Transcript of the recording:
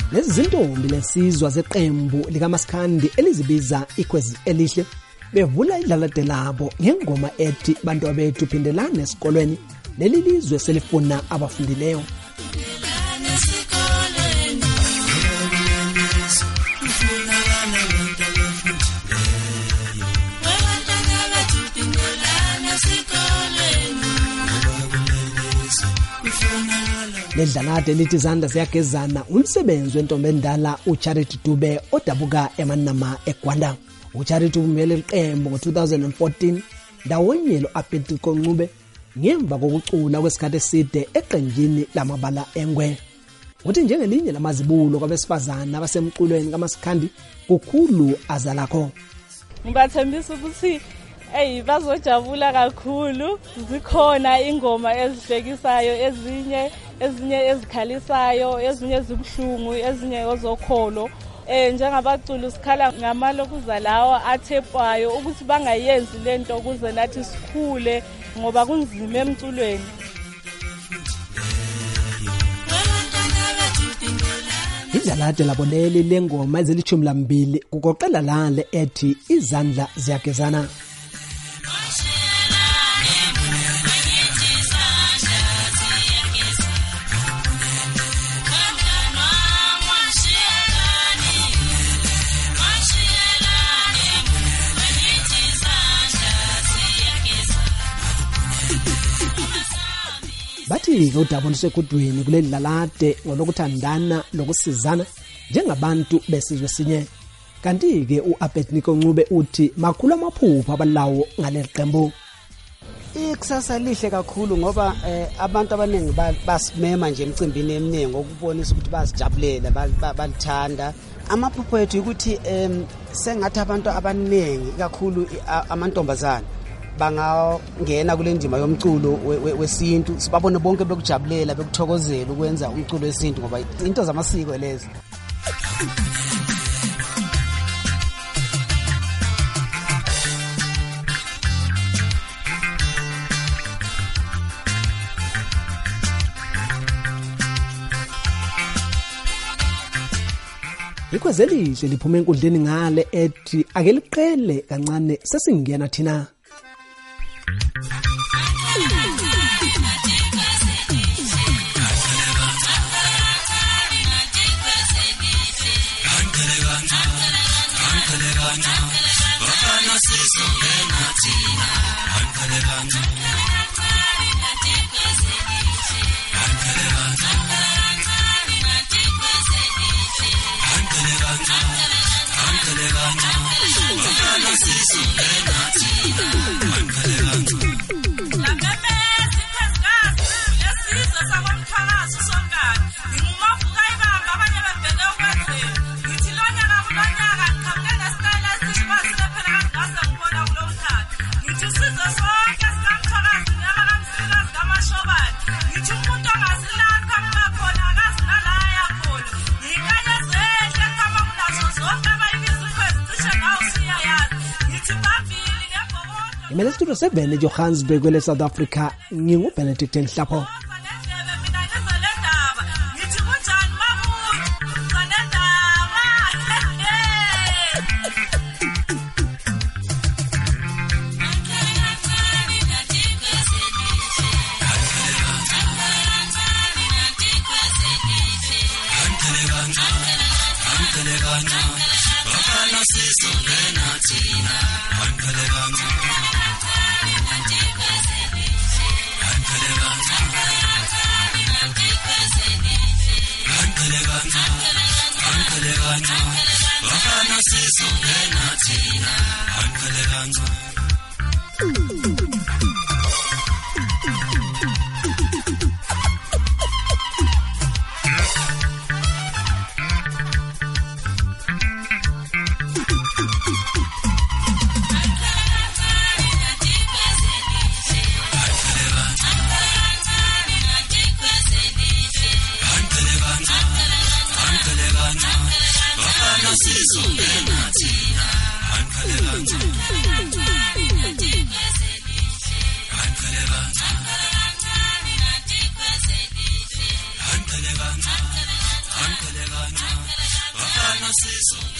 Lezi zintombi lesizwa zeqembu likaMaskandi elizibiza Ikhwezi Elihle bevula idlalade labo ngengoma ethi bantu bethu phindelana esikolweni leli lizwe selifuna abafundileyo. Ledlalade lithi izandla ziyagezana umsebenzi wentombi endala uCharity Dube odabuka eManama eGwanda. uCharity uvumele iqembu ngo-2014 ndawonye lo-Aphetiko Ncube ngemva kokucula kwesikhathi eside eqenjini lamabala engwe. Uthi njengelinye lamazibulo kwabesifazana abasemculweni kaMaskandi kukhulu azalakho. Ngibathembisa ukuthi bazojabula kakhulu. Zikhona ingoma ezihlekisayo, ezinye ezikhalisayo, ezinye ezibuhlungu, ezinye ezokholo. Njengabaculi sikhala ngamalokuza lawa athepwayo ukuthi bangayenzi lento ukuze nathi sikhule ngoba kunzima emculweni. Idlalade laboneli lengoma ezili12 kugoqela lale ethi izandla ziyagezana. Bathi udaba lusekudweni kuleli dlalade ngolokuthandana lokusizana njengabantu besizwe sinye. Kanti ke uAphetiko Ncube uthi makhulu amaphupho abalawo ngaleli qembu. Ikusasa lihle kakhulu ngoba abantu abaningi basimema nje emcimbini eminingi ngokubonisa ukuthi bazijabulela balithanda. Amaphupho ethu ukuthi sengathi abantu abaningi kakhulu amantombazana bangangena kule ndima yomculo wesintu sibabone bonke bekujabulela bekuthokozela ukwenza umculo wesintu ngoba into zamasiko lezi. Ikhwezi Elihle liphuma enkundleni ngale ethi ake liqele kancane sesingena thina. Imele studio 7 eJohannesburg kwele South Africa nginguBenedict Nhlapho. Ankalebanga Umsakazo